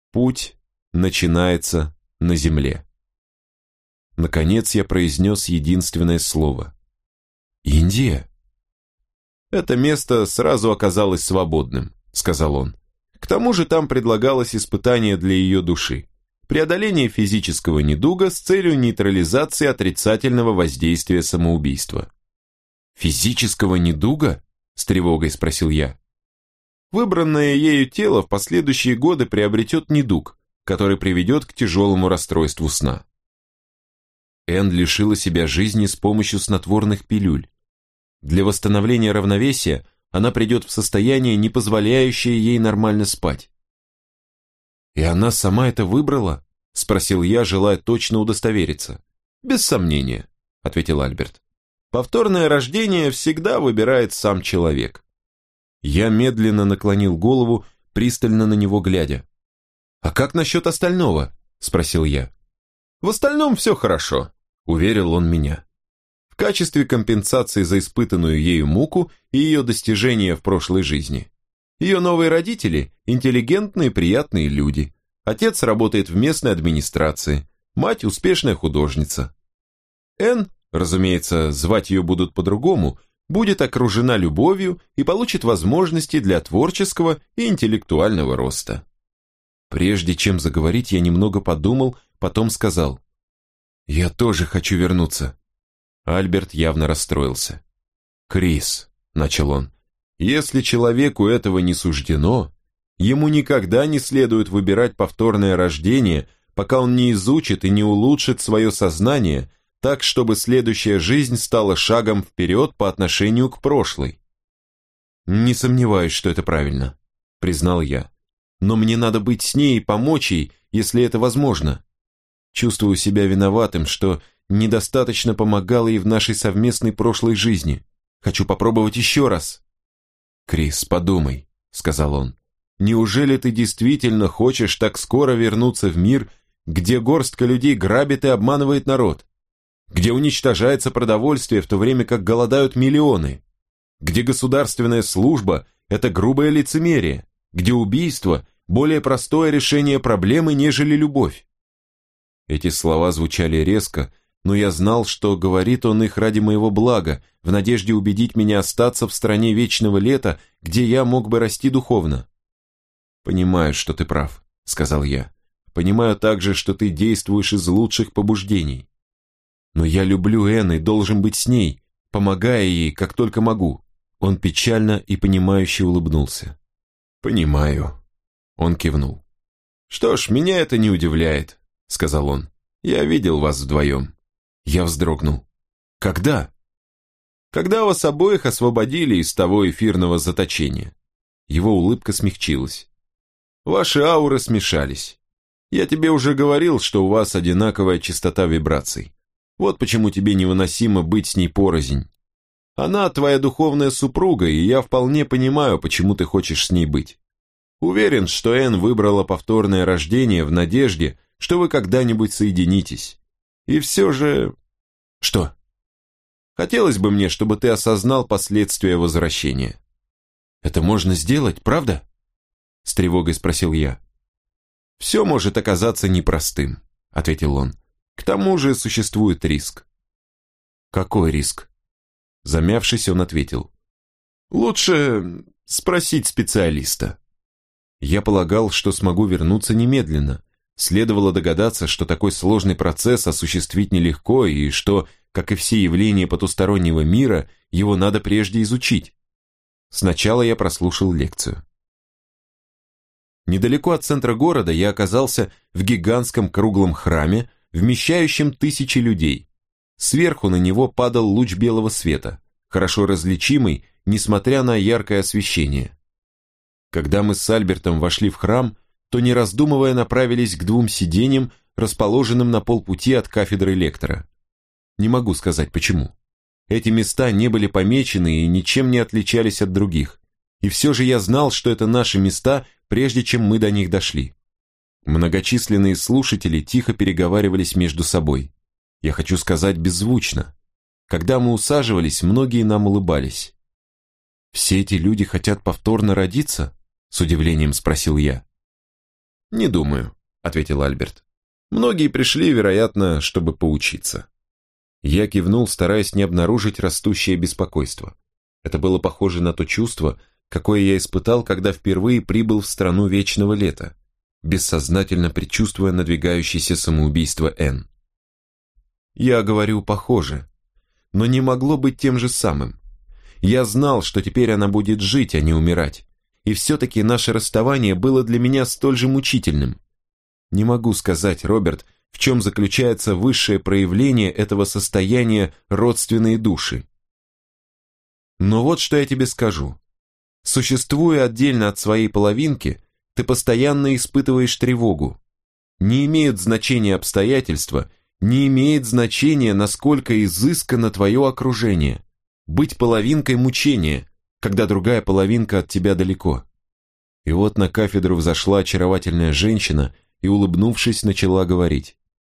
Путь начинается на земле. Наконец я произнес единственное слово. Индия? Это место сразу оказалось свободным, сказал он. К тому же там предлагалось испытание для ее души. Преодоление физического недуга с целью нейтрализации отрицательного воздействия самоубийства. «Физического недуга?» – с тревогой спросил я. Выбранное ею тело в последующие годы приобретет недуг, который приведет к тяжелому расстройству сна. Энн лишила себя жизни с помощью снотворных пилюль. Для восстановления равновесия она придет в состояние, не позволяющее ей нормально спать. «И она сама это выбрала?» – спросил я, желая точно удостовериться. «Без сомнения», – ответил Альберт. «Повторное рождение всегда выбирает сам человек». Я медленно наклонил голову, пристально на него глядя. «А как насчет остального?» – спросил я. «В остальном все хорошо», – уверил он меня. В качестве компенсации за испытанную ею муку и ее достижения в прошлой жизни. Ее новые родители – интеллигентные, приятные люди. Отец работает в местной администрации, мать – успешная художница. Энн, разумеется, звать ее будут по-другому, будет окружена любовью и получит возможности для творческого и интеллектуального роста. Прежде чем заговорить, я немного подумал, потом сказал: «Я тоже хочу вернуться». Альберт явно расстроился. «Крис», — начал он, — «если человеку этого не суждено, ему никогда не следует выбирать повторное рождение, пока он не изучит и не улучшит свое сознание так, чтобы следующая жизнь стала шагом вперед по отношению к прошлой». «Не сомневаюсь, что это правильно», — признал я. «Но мне надо быть с ней и помочь ей, если это возможно. Чувствую себя виноватым, что недостаточно помогал ей в нашей совместной прошлой жизни. Хочу попробовать еще раз». «Крис, подумай», — сказал он. «Неужели ты действительно хочешь так скоро вернуться в мир, где горстка людей грабит и обманывает народ? Где уничтожается продовольствие, в то время как голодают миллионы? Где государственная служба – это грубое лицемерие? Где убийство – более простое решение проблемы, нежели любовь?» Эти слова звучали резко, но я знал, что говорит он их ради моего блага, в надежде убедить меня остаться в стране вечного лета, где я мог бы расти духовно. «Понимаю, что ты прав», — сказал я. «Понимаю также, что ты действуешь из лучших побуждений. Но я люблю Энн и должен быть с ней, помогая ей, как только могу». Он печально и понимающе улыбнулся. «Понимаю». Он кивнул. «Что ж, меня это не удивляет», — сказал он. «Я видел вас вдвоем». Я вздрогнул. «Когда?» «Когда вас обоих освободили из того эфирного заточения». Его улыбка смягчилась. «Ваши ауры смешались. Я тебе уже говорил, что у вас одинаковая частота вибраций. Вот почему тебе невыносимо быть с ней порознь. Она твоя духовная супруга, и я вполне понимаю, почему ты хочешь с ней быть. Уверен, что Энн выбрала повторное рождение в надежде, что вы когда-нибудь соединитесь. И все же...» «Что?» «Хотелось бы мне, чтобы ты осознал последствия возвращения». «Это можно сделать, правда?» С тревогой спросил я. «Все может оказаться непростым», — ответил он. «К тому же существует риск». «Какой риск?» Замявшись, он ответил. «Лучше спросить специалиста». Я полагал, что смогу вернуться немедленно. Следовало догадаться, что такой сложный процесс осуществить нелегко и что, как и все явления потустороннего мира, его надо прежде изучить. Сначала я прослушал лекцию. Недалеко от центра города я оказался в гигантском круглом храме, вмещающем тысячи людей. Сверху на него падал луч белого света, хорошо различимый, несмотря на яркое освещение. Когда мы с Альбертом вошли в храм, то, не раздумывая, направились к двум сиденьям, расположенным на полпути от кафедры лектора. Не могу сказать почему. Эти места не были помечены и ничем не отличались от других. И все же я знал, что это наши места, прежде чем мы до них дошли. Многочисленные слушатели тихо переговаривались между собой. Я хочу сказать, беззвучно. Когда мы усаживались, многие нам улыбались. «Все эти люди хотят повторно родиться?» — с удивлением спросил я. «Не думаю», — ответил Альберт. «Многие пришли, вероятно, чтобы поучиться». Я кивнул, стараясь не обнаружить растущее беспокойство. Это было похоже на то чувство, какое я испытал, когда впервые прибыл в страну вечного лета, бессознательно предчувствуя надвигающееся самоубийство Энн. Я говорю «похоже», но не могло быть тем же самым. Я знал, что теперь она будет жить, а не умирать, и все-таки наше расставание было для меня столь же мучительным. Не могу сказать, Роберт, в чем заключается высшее проявление этого состояния родственной души. Но вот что я тебе скажу. Существуя отдельно от своей половинки, ты постоянно испытываешь тревогу. Не имеют значения обстоятельства, не имеет значения, насколько изысканно твое окружение. Быть половинкой мучения, когда другая половинка от тебя далеко. И вот на кафедру взошла очаровательная женщина и, улыбнувшись, начала говорить.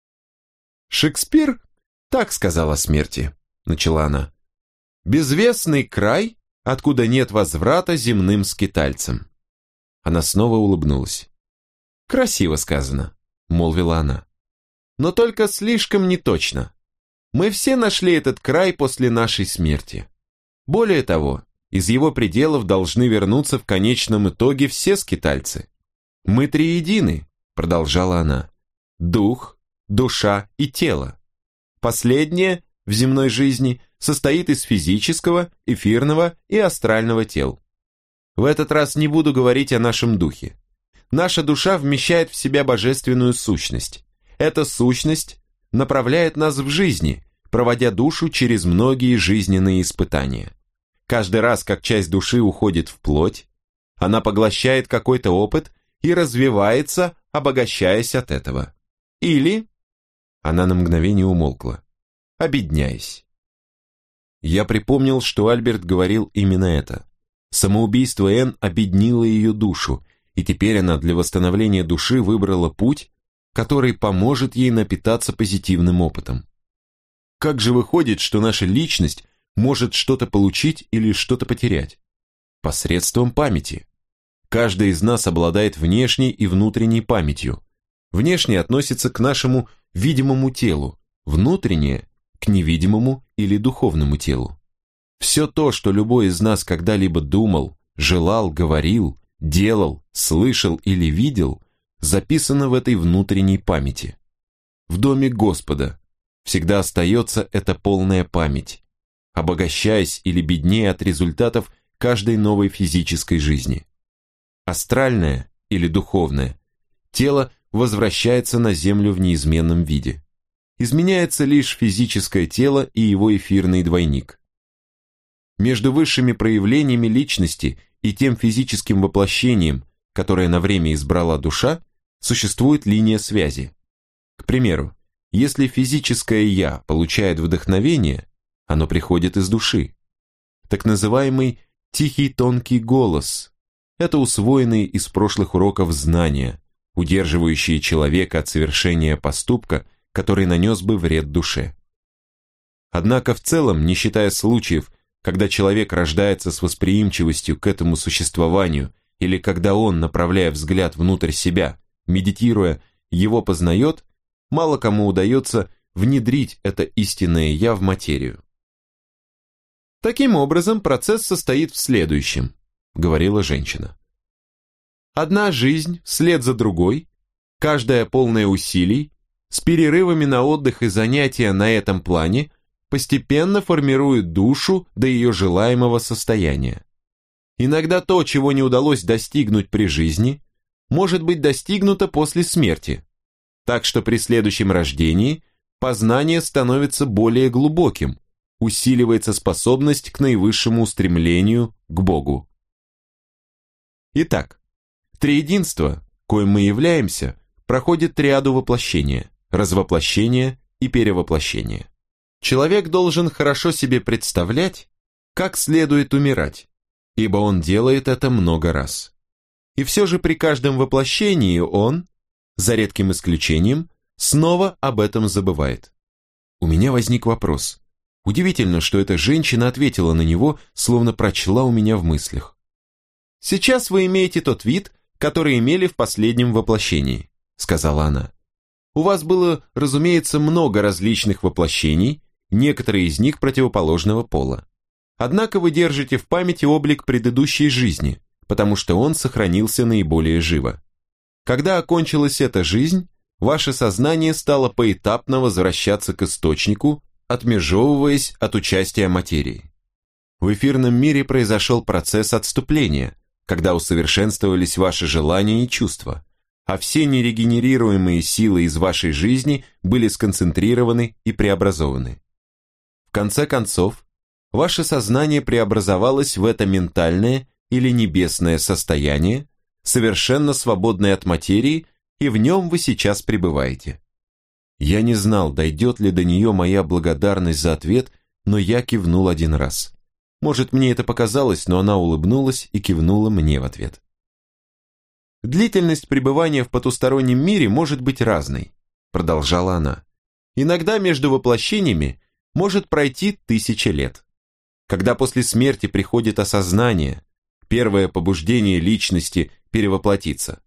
«Шекспир так сказал о смерти», — начала она. «Безвестный край, откуда нет возврата земным скитальцам». Она снова улыбнулась. «Красиво сказано», — молвила она. «Но только слишком неточно. Мы все нашли этот край после нашей смерти. Более того, из его пределов должны вернуться в конечном итоге все скитальцы. Мы триедины», — продолжала она. «Дух, душа и тело. Последнее в земной жизни состоит из физического, эфирного и астрального тел. В этот раз не буду говорить о нашем духе. Наша душа вмещает в себя божественную сущность. Эта сущность направляет нас в жизни, проводя душу через многие жизненные испытания. Каждый раз, как часть души уходит в плоть, она поглощает какой-то опыт и развивается, обогащаясь от этого. Или... Она на мгновение умолкла, обедняясь. Я припомнил, что Альберт говорил именно это. Самоубийство Энн обеднило ее душу, и теперь она для восстановления души выбрала путь, который поможет ей напитаться позитивным опытом. Как же выходит, что наша личность может что-то получить или что-то потерять? Посредством памяти. Каждый из нас обладает внешней и внутренней памятью. Внешнее относится к нашему видимому телу, внутреннее – к невидимому или духовному телу. Все то, что любой из нас когда-либо думал, желал, говорил, делал, слышал или видел, записано в этой внутренней памяти. В доме Господа всегда остается эта полная память, обогащаясь или беднее от результатов каждой новой физической жизни. Астральное или духовное тело возвращается на землю в неизменном виде. Изменяется лишь физическое тело и его эфирный двойник. Между высшими проявлениями личности и тем физическим воплощением, которое на время избрала душа, существует линия связи. К примеру, если физическое «я» получает вдохновение, оно приходит из души. Так называемый «тихий тонкий голос» – это усвоенные из прошлых уроков знания, удерживающие человека от совершения поступка, который нанес бы вред душе. Однако в целом, не считая случаев, когда человек рождается с восприимчивостью к этому существованию или когда он, направляя взгляд внутрь себя, медитируя, его познает, мало кому удается внедрить это истинное «я» в материю. «Таким образом, процесс состоит в следующем», — говорила женщина. «Одна жизнь вслед за другой, каждая полная усилий, с перерывами на отдых и занятия на этом плане, постепенно формирует душу до ее желаемого состояния. Иногда то, чего не удалось достигнуть при жизни, может быть достигнуто после смерти, так что при следующем рождении познание становится более глубоким, усиливается способность к наивысшему устремлению к Богу. Итак, триединство, коим мы являемся, проходит триаду воплощения, развоплощения и перевоплощения. Человек должен хорошо себе представлять, как следует умирать, ибо он делает это много раз. И все же при каждом воплощении он, за редким исключением, снова об этом забывает. У меня возник вопрос. Удивительно, что эта женщина ответила на него, словно прочла у меня в мыслях. Сейчас вы имеете тот вид, которые имели в последнем воплощении», — сказала она. «У вас было, разумеется, много различных воплощений, некоторые из них противоположного пола. Однако вы держите в памяти облик предыдущей жизни, потому что он сохранился наиболее живо. Когда окончилась эта жизнь, ваше сознание стало поэтапно возвращаться к источнику, отмежевываясь от участия материи. В эфирном мире произошел процесс отступления, когда усовершенствовались ваши желания и чувства, а все нерегенерируемые силы из вашей жизни были сконцентрированы и преобразованы. В конце концов, ваше сознание преобразовалось в это ментальное или небесное состояние, совершенно свободное от материи, и в нем вы сейчас пребываете. Я не знал, дойдет ли до нее моя благодарность за ответ, но я кивнул один раз. Может, мне это показалось, но она улыбнулась и кивнула мне в ответ. «Длительность пребывания в потустороннем мире может быть разной», продолжала она. «Иногда между воплощениями может пройти 1000 лет. Когда после смерти приходит осознание, первое побуждение личности перевоплотиться.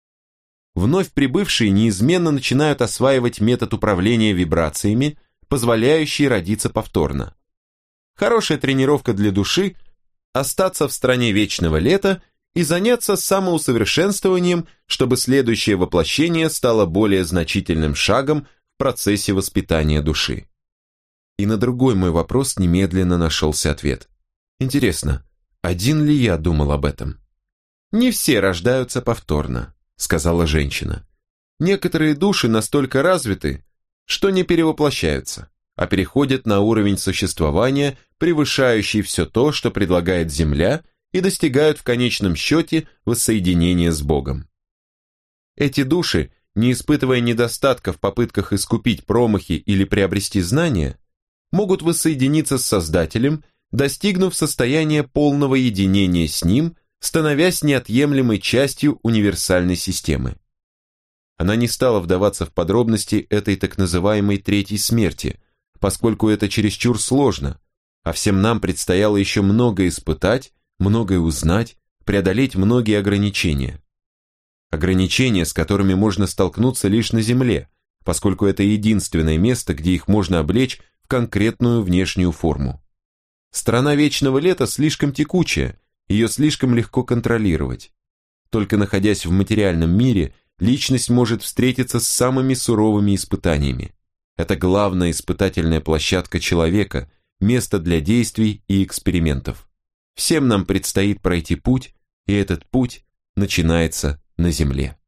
Вновь прибывшие неизменно начинают осваивать метод управления вибрациями, позволяющий родиться повторно. Хорошая тренировка для души – остаться в стране вечного лета и заняться самоусовершенствованием, чтобы следующее воплощение стало более значительным шагом в процессе воспитания души». И на другой мой вопрос немедленно нашелся ответ. Интересно, один ли я думал об этом? «Не все рождаются повторно», — сказала женщина. «Некоторые души настолько развиты, что не перевоплощаются, а переходят на уровень существования, превышающий все то, что предлагает Земля, и достигают в конечном счете воссоединения с Богом. Эти души, не испытывая недостатка в попытках искупить промахи или приобрести знания, могут воссоединиться с Создателем, достигнув состояния полного единения с Ним, становясь неотъемлемой частью универсальной системы. Она не стала вдаваться в подробности этой так называемой третьей смерти, поскольку это чересчур сложно, а всем нам предстояло еще многое испытать, многое узнать, преодолеть многие ограничения. Ограничения, с которыми можно столкнуться лишь на Земле, поскольку это единственное место, где их можно облечь в конкретную внешнюю форму. Страна вечного лета слишком текучая, ее слишком легко контролировать. Только находясь в материальном мире, личность может встретиться с самыми суровыми испытаниями. Это главная испытательная площадка человека, место для действий и экспериментов. Всем нам предстоит пройти путь, и этот путь начинается на Земле.